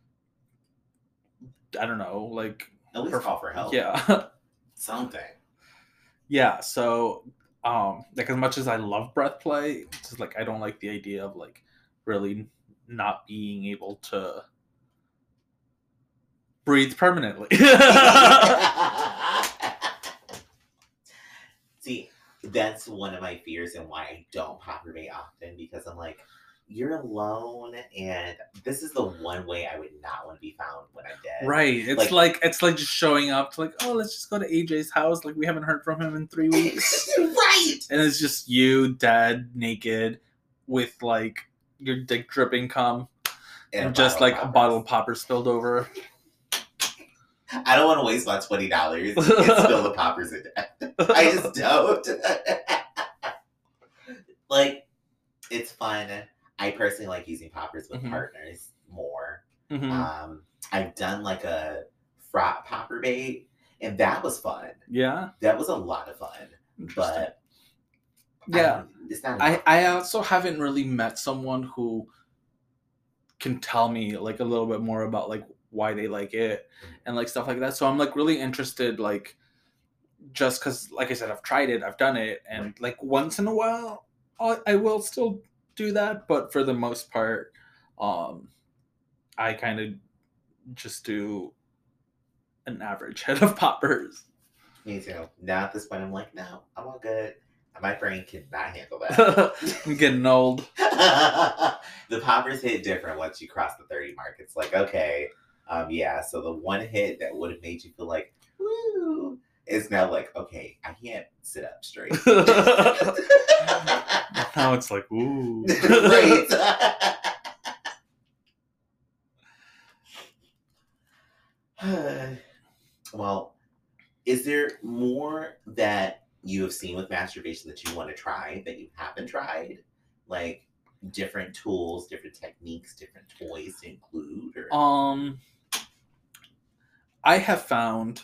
I don't know, like At least perf- call for help. yeah. Something. Yeah, so um like as much as I love breath play, it's just like I don't like the idea of like really not being able to breathe permanently. See, that's one of my fears and why I don't popper bait often, because I'm like, you're alone, and this is the one way I would not want to be found when I'm dead. Right. It's Like- like, it's like just showing up to like, oh, let's just go to A J's house. Like we haven't heard from him in three weeks. Right. And it's just you, dead, naked, with like your dick dripping cum, and, And a just bottle like of a bottle poppers. of popper spilled over. I don't want to waste my twenty dollars and spill the poppers in death. I just don't. Like, it's fun. I personally like using poppers with Mhm. partners more. Mhm. Um, I've done like a fraught popper bait, and that was fun. Yeah. That was a lot of fun. Interesting. But Yeah. I, it's not. I, enough. I also haven't really met someone who can tell me like a little bit more about like why they like it and like stuff like that. So I'm like really interested, like just because, like I said, I've tried it, I've done it, and like once in a while, I, I will still do that. But for the most part, um, I kind of just do an average head of poppers. Me too. Now at this point, I'm like, no, I'm all good. My brain cannot handle that. I'm getting old. The poppers hit different once you cross the thirty mark. It's like, okay, um, yeah. So the one hit that would have made you feel like, woo, is now like, okay, I can't sit up straight. Now it's like, ooh. Right. Well, is there more that you have seen with masturbation that you want to try that you haven't tried? Like different tools, different techniques, different toys to include? Or... Um, I have found,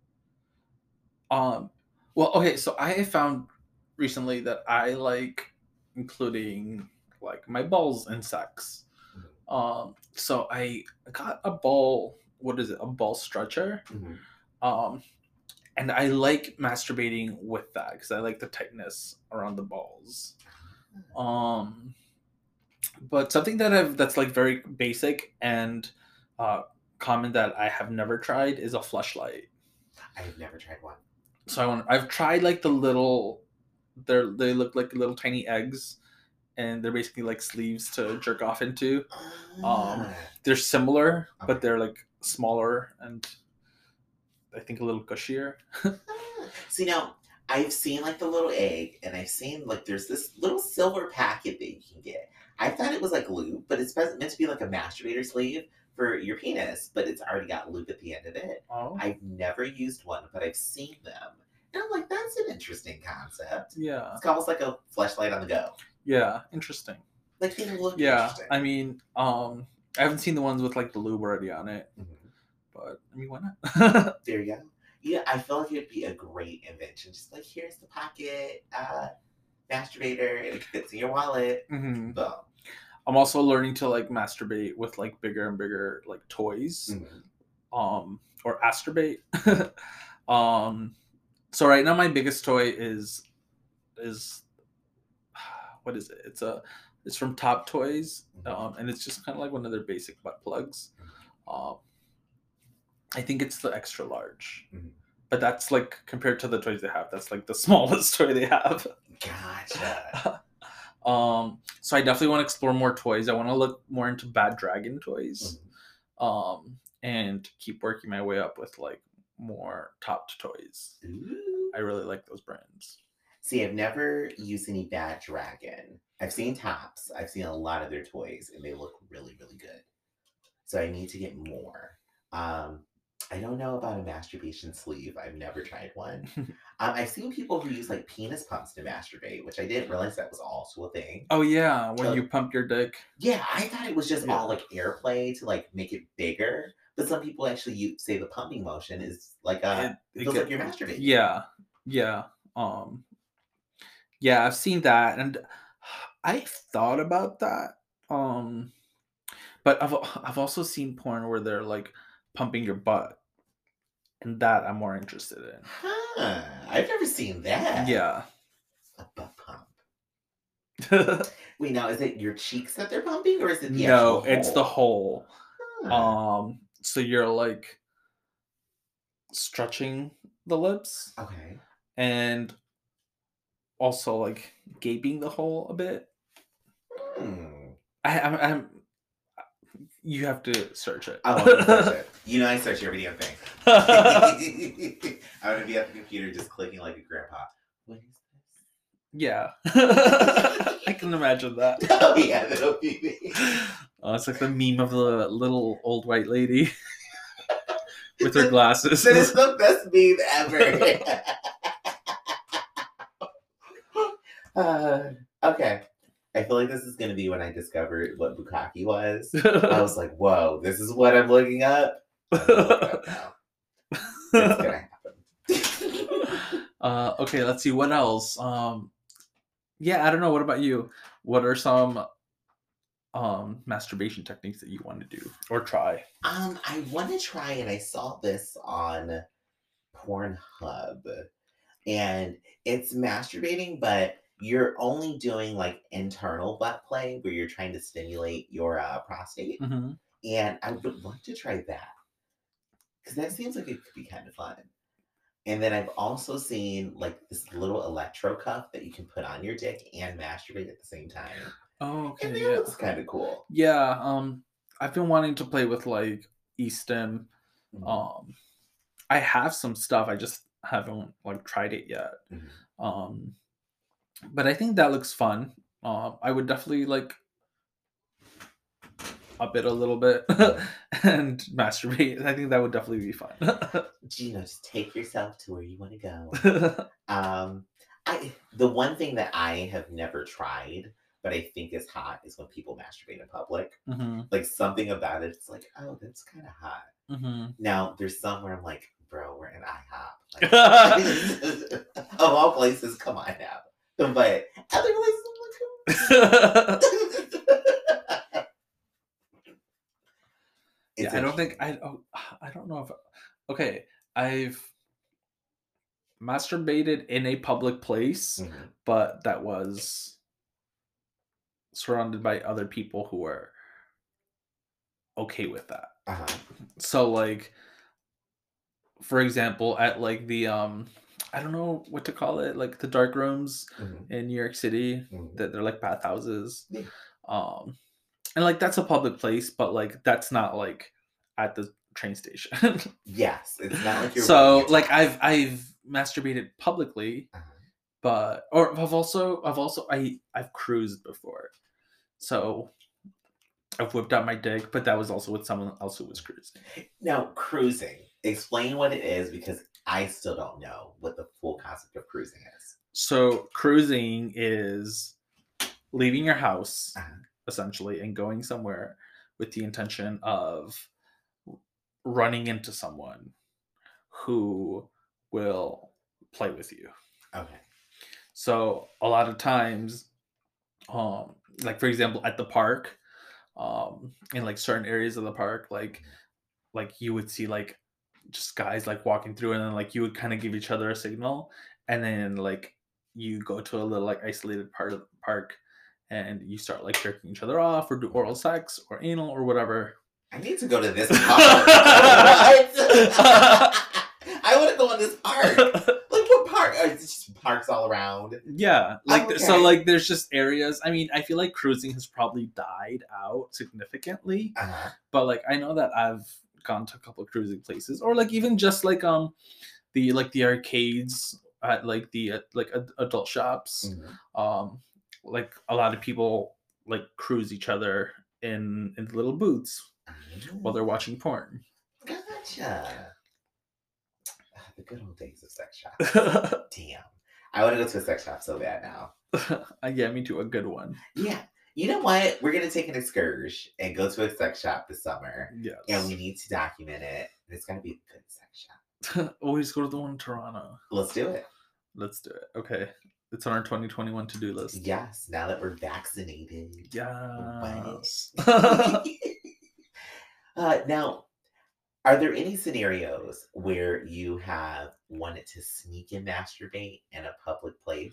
um, well, okay, so I have found recently that I like including like my balls in sex. Mm-hmm. Um, so I got a ball, what is it, a ball stretcher? Mm-hmm. Um, and I like masturbating with that because I like the tightness around the balls. Um, but something that I've that's like very basic and uh, common that I have never tried is a fleshlight. I have never tried one. So I want. I've tried like the little, they they look like little tiny eggs, and they're basically like sleeves to jerk off into. Um, Ah, they're similar, okay. but they're like smaller and I think a little cushier. Ah. See now, I've seen like the little egg, and I've seen like there's this little silver packet that you can get. I thought it was like lube, but it's meant to be like a masturbator sleeve for your penis, but it's already got lube at the end of it. Oh, I've never used one, but I've seen them. And I'm like, that's an interesting concept. yeah, It's almost like a fleshlight on the go. yeah, interesting. Like they look Yeah, interesting. I mean, um, I haven't seen the ones with like the lube already on it, Mhm. but I mean, why not? There you go. Yeah, I feel like it'd be a great invention. Just like here's the pocket uh, masturbator, and it fits in your wallet. hmm Boom. I'm also learning to like masturbate with like bigger and bigger like toys, Mhm. um, or asturbate. um, so right now my biggest toy is is what is it? It's a it's from Top Toys, um, and it's just kind of like one of their basic butt plugs. Um, I think it's the extra large, Mhm. but that's like compared to the toys they have, that's like the smallest toy they have. Gotcha. um, so I definitely want to explore more toys. I want to look more into Bad Dragon toys, Mhm. um, and keep working my way up with like more topped toys. Ooh. I really like those brands. See, I've never used any Bad Dragon. I've seen Tops. I've seen a lot of their toys, and they look really, really good. So I need to get more. Um, I don't know about a masturbation sleeve. I've never tried one. um, I've seen people who use like penis pumps to masturbate, which I didn't realize that was also a thing. Oh yeah, when Uh, you pump your dick. Yeah, I thought it was just Yeah. all like airplay to like make it bigger. But some people actually use, say the pumping motion is like uh It- it it feels get- like you're masturbating. Yeah, yeah. Um, yeah, I've seen that, and I thought about that. Um, but I've I've also seen porn where they're like pumping your butt, and that I'm more interested in. Huh. I've never seen that. Yeah. A butt pump. Wait, now is it your cheeks that they're pumping, or is it the actual No, it's the hole? whole. Huh. Um, so you're like stretching the lips Okay. and also like gaping the hole a bit. Hmm. I, I'm, I'm. You have to search it. I want to search it. You know I search every damn thing. I'm gonna be at the computer just clicking like a grandpa. What is this? Yeah, I can imagine that. Oh yeah, that'll be me. Oh, it's like the meme of the little old white lady with her glasses. That is the best meme ever. uh, okay. I feel like this is going to be when I discovered what bukkake was. I was like, whoa, this is what I'm looking up? I'm gonna look it up now. It's going to happen. uh, okay, let's see. What else? Um, yeah, I don't know. What about you? What are some um, masturbation techniques that you want to do or try? Um, I want to try it. I saw this on Pornhub. And it's masturbating, but you're only doing like internal butt play where you're trying to stimulate your uh, prostate. Mm-hmm. And I would love to try that because that seems like it could be kind of fun. And then I've also seen like this little electro cuff that you can put on your dick and masturbate at the same time. Oh, okay. And that Yeah. looks kind of cool. Yeah. Um, I've been wanting to play with like eStim. Mhm. Um, I have some stuff. I just haven't like tried it yet. Mhm. Um, but I think that looks fun. Um, I would definitely like up it a little bit and masturbate. I think that would definitely be fun. You know, just take yourself to where you want to go. um, I the one thing that I have never tried, but I think is hot, is when people masturbate in public. mm-hmm. Like something about it, it's like, oh, that's kind of hot. Mm-hmm. Now there's some where I'm like, bro, we're in IHOP. Like, of all places, come on now. But other places, I'm like, yeah, I don't think I. Oh, I don't know if. Okay, I've masturbated in a public place, mm-hmm. but that was surrounded by other people who were okay with that. Uh-huh. So, like, for example, at like the um I don't know what to call it, like the dark rooms Mhm, in New York City mhm. that they're like bathhouses. Yeah. Um, and like that's a public place, but like that's not like at the train station. Yes, it's not like you're running So a like tap. I've I've masturbated publicly, Uh-huh. but or I've also I've also I I've cruised before. So I've whipped out my dick, but that was also with someone else who was cruising. Now, cruising. Explain what it is because I still don't know what the full concept of cruising is. So cruising is leaving your house Uh-huh. essentially and going somewhere with the intention of running into someone who will play with you. Okay. So a lot of times, um, like for example, at the park, um, in like certain areas of the park, like like you would see like just guys like walking through, and then like you would kind of give each other a signal, and then like you go to a little like isolated part of the park, and you start like jerking each other off, or do oral sex, or anal, or whatever. I need to go to this park. What? I want to go on this park. Like what park? Are it just parks all around? Yeah, like Oh, so okay. like there's just areas. I mean, I feel like cruising has probably died out significantly, Uh-huh. but like I know that I've gone to a couple of cruising places, or like even just like um the like the arcades at like the uh, like ad- adult shops. Mhm. Um, like a lot of people like cruise each other in in little booths while they're Ah, watching porn. gotcha. Ah, the good old days of sex shops. Damn. I want to go to a sex shop so bad now. I get me to a good one. Yeah. You know what? We're gonna take an excursion and go to a sex shop this summer. And Yes. we need to document it. And it's gotta be a good sex shop. Always go to the one in Toronto. Let's do it. Let's do it. Okay. It's on our twenty twenty-one to-do list. Yes, now that we're vaccinated. Yes. uh, now, are there any scenarios where you have wanted to sneak and masturbate in a public place?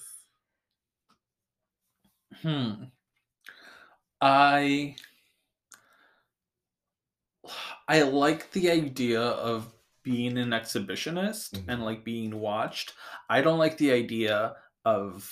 hmm. I I like the idea of being an exhibitionist and Mhm, like being watched. I don't like the idea of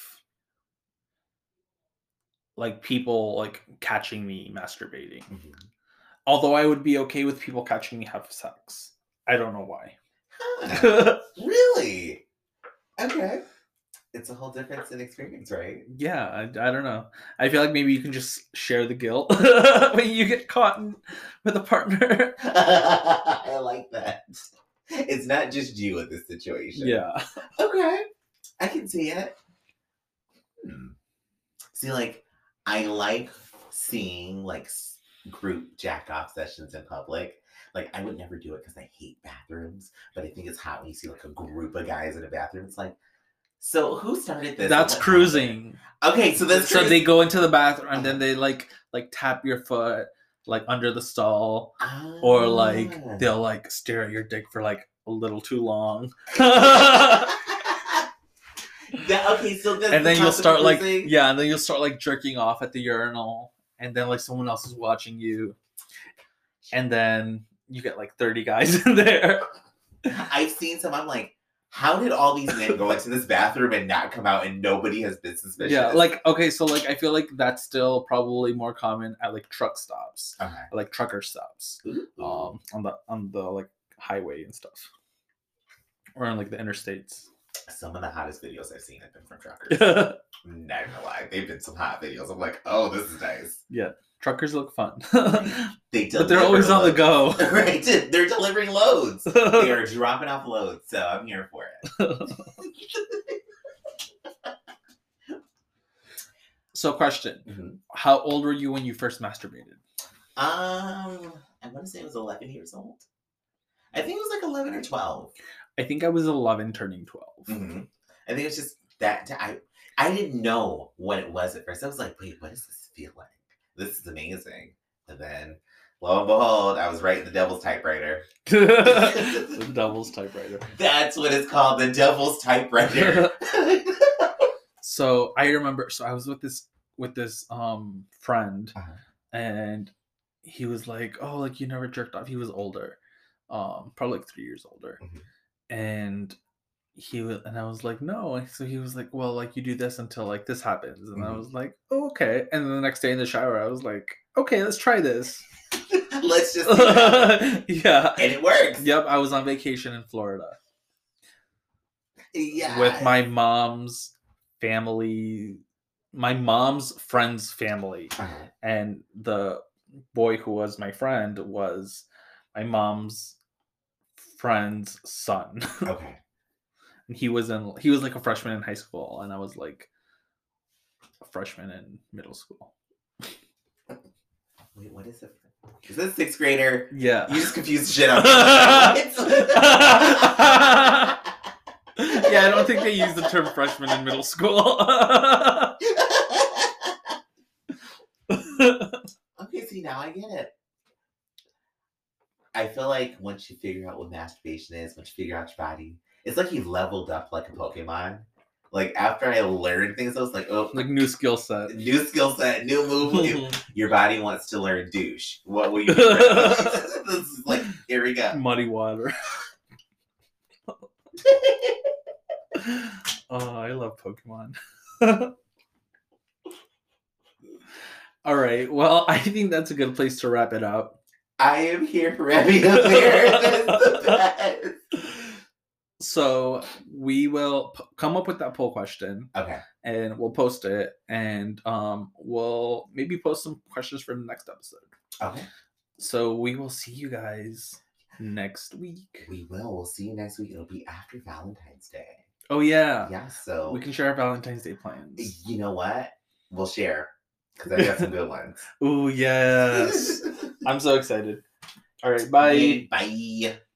like people like catching me masturbating. mhm. Although I would be okay with people catching me have sex. I don't know why. Huh, really? Okay. It's a whole difference in experience, right? Yeah, I, I don't know. I feel like maybe you can just share the guilt when you get caught in, with a partner. I like that. It's not just you in this situation. Yeah. Okay. I can see it. Hmm. See, like, I like seeing like s- group jack off sessions in public. Like, I would never do it because I hate bathrooms, but I think it's hot when you see like a group of guys in a bathroom. It's like, so who started this? and That's what happened? cruising. Okay, so that's So cruise- they go into the bathroom and Uh-huh. then they like like tap your foot like under the stall, or like Ah. they'll like stare at your dick for like a little too long. That- okay, so that's And the then you'll concept start of like cruising? yeah, and then you'll start like jerking off at the urinal, and then like someone else is watching you, and then you get like thirty guys in there. I've seen some. I'm like, how did all these men go into this bathroom and not come out, and nobody has been suspicious? Yeah, like okay, so like I feel like that's still probably more common at like truck stops, okay. like trucker stops, Ooh. um, on the on the like highway and stuff, or on like the interstates. Some of the hottest videos I've seen have been from truckers. Not gonna lie, they've been some hot videos. I'm like, oh, this is nice. Yeah, truckers look fun, They but they're always deliver on the loads. go. Right, they're delivering loads. They are dropping off loads, so I'm here for it. So, question: Mhm. how old were you when you first masturbated? Um, I want to say I was eleven years old. I think it was like eleven or twelve. I think I was eleven, turning twelve. Mm-hmm. I think it was just that I I didn't know what it was at first. I was like, wait, what does this feel like? This is amazing. And then lo and behold, I was writing the devil's typewriter. The devil's typewriter. That's what it's called, the devil's typewriter. So I remember. So I was with this with this um friend, Uh-huh. and he was like, "Oh, like you never jerked off." He was older, um, probably like three years older, Mhm. and he was, and I was like, no. And so he was like, well, like you do this until like this happens, and I Mhm. was like, oh, okay. And then the next day in the shower, I was like, okay, let's try this. Let's just see what happens. Yeah, And it works. Yep, I was on vacation in Florida. Yeah. With my mom's family, my mom's friend's family, Uh-huh. and the boy who was my friend was my mom's friend's son. Okay. And he was in he was like a freshman in high school, and I was like a freshman in middle school. Wait, what is it? Is this sixth grader? Yeah. You just confused the shit out of me. Yeah, I don't think they use the term freshman in middle school. Okay, see, now I get it. I feel like once you figure out what masturbation is, once you figure out your body, it's like you leveled up like a Pokemon. Like, after I learned things, I was like, oh. Like, new skill set. New skill set, new move. Your body wants to learn douche. What will you do? This is like, here we go. Muddy water. Oh, I love Pokemon. All right. Well, I think that's a good place to wrap it up. I am here for wrapping up there. That's the best. So we will p- come up with that poll question. Okay. And we'll post it. And um, we'll maybe post some questions for the next episode. Okay. So we will see you guys next week. We will. We'll see you next week. It'll be after Valentine's Day. Oh, yeah. Yeah, so. We can share our Valentine's Day plans. You know what? We'll share. Because I got some good ones. Oh, yes. I'm so excited. All right. Bye. Bye.